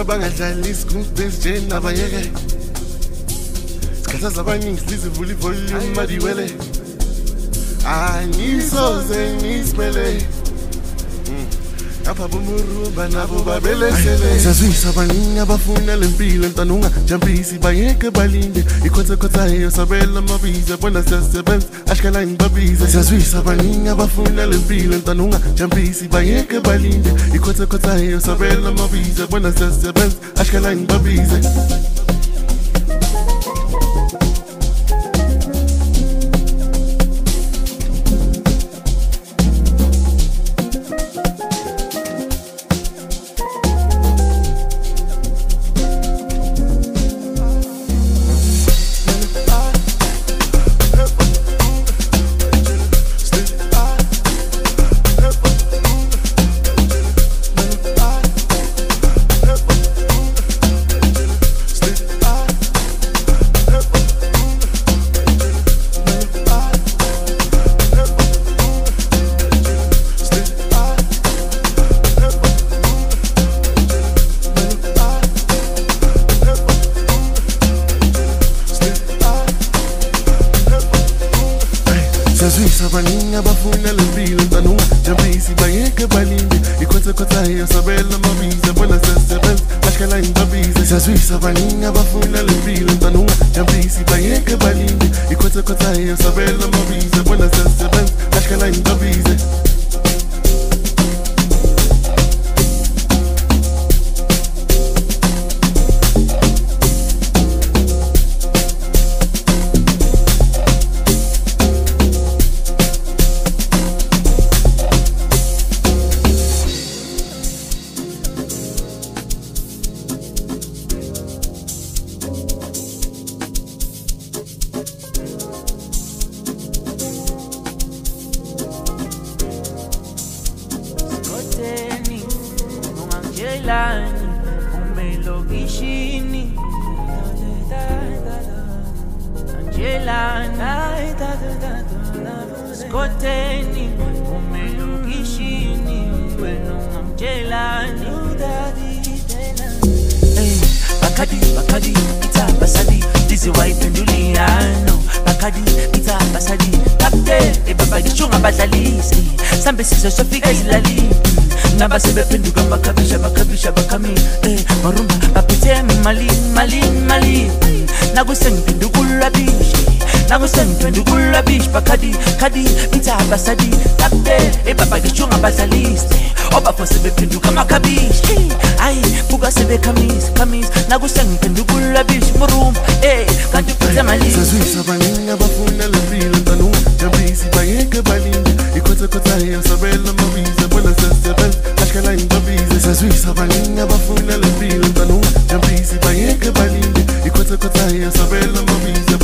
bangadlali isigubhesi nje nabayeke sikhathaza abaningi silizivula ivolume madiwele angisoze ngisimele apha bumuruba nabo babelesele siyazwisa abaningi abafuna lempilo ntanunga jampisi bayeke balinde ikhothakhothayo sabela amabiza bona siyasebenza ashkala ngibabize siyazwisa abaningi abafuna lempilo ntanunga jampisi bayeke balinde ikhothakhothayo sabela amabiza bona siyasebenza ashkala ngibabize siyazwisa abaningi abafuna lempilo ntanunga jampisi bayeke balinde ikhothakhothayo sabela amabiza bona siyasebenza ashkala ngibabize siyazwisa abaningi abafuna lempilo ntanunga jampisi bayeke balinde ikhothakhothayo sabela amabiza bona siyasebenza ashkala ngibabize Umelokishini Skoteni umelokishini wena ungamjelani Bakadi ita basadi dizi wayiphenduliano Bakadi ita basadi kapte ebaba gishunga badlalisi sambe sizo sofika izilali Naba sebephenduka bakhabisha bakami marumba baphethe mali nakusengiphendukula bish bakadi bitha basadi kapte ebaba gishunga badlaliste obafo sebephenduka makhabishi ayi buka sebekhamis nakusengiphendukula bish marumba kanti uphethe mali siyazwisa abaningi abafuna lempilo ntanunga jampisi bayeke balinde ikhothakhothayo sabela amabiza bona siyasebenza ashkala ngibabize siyazwisa abaningi abafuna lempilo ntanunga jampisi bayeke balinde ikhothakhothayo sabela amabiza